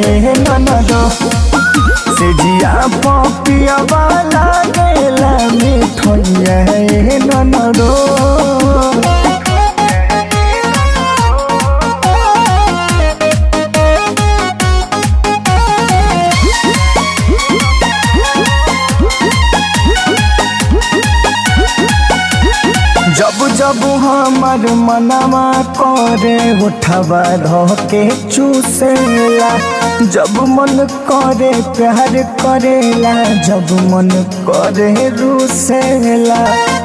ए ननदो से जिया पपिया वाला गेला मिठैया ए ननदो। जब जब हमार मनवा करे उठवा धके चूसेला, जब मन करे प्यार करेला, जब मन करे रूसेला।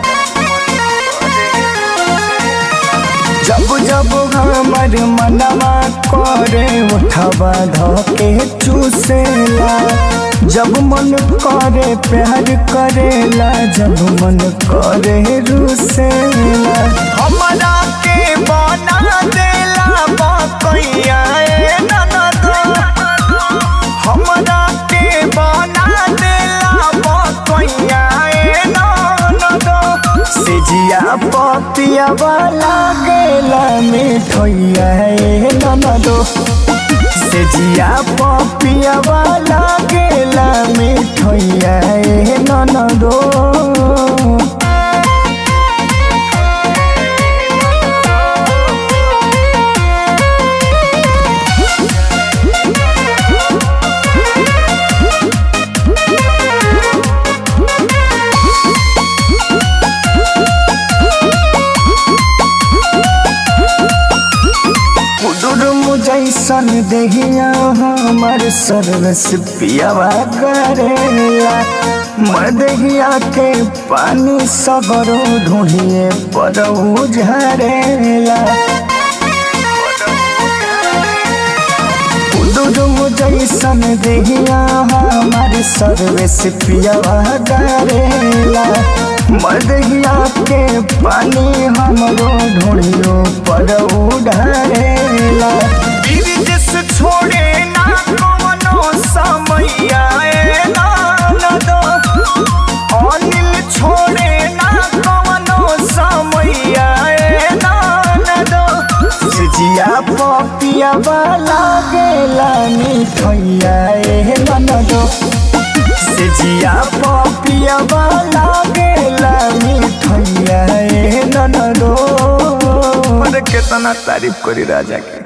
जब जब हमार मनवा करे उठवा धके चूसेला, जब मन करे प्यार करेला, जब मन करे रूसेला। हमरा के बना देला बकैया ए ननदो, हमरा के बना देला बकैया ए ननदो से जिया पपिया वाला गेला मिठैया ए ननदो से जिया पपिया वाला गेला मिठैया ए ननदो। जैसन देहिया हमार सर्वस पियावा करेला, मदहिया के पानी सगरो ढूंढिए पर झरेला। जैसन देहिया हमार सर्वस पियावा करेला, मदहिया के पानी हमरो ढूंढियो पर ढरेला। छोड़े ना कवनो समैया ए ननदो, अनिल छोड़े ना कवनो समैया ए ननदो से जिया पपिया वाला गेला मिठैया ए ननदो से जिया पपिया वाला गेला मिठैया ए ननदो। अरे कितना तारीफ करी राजा के।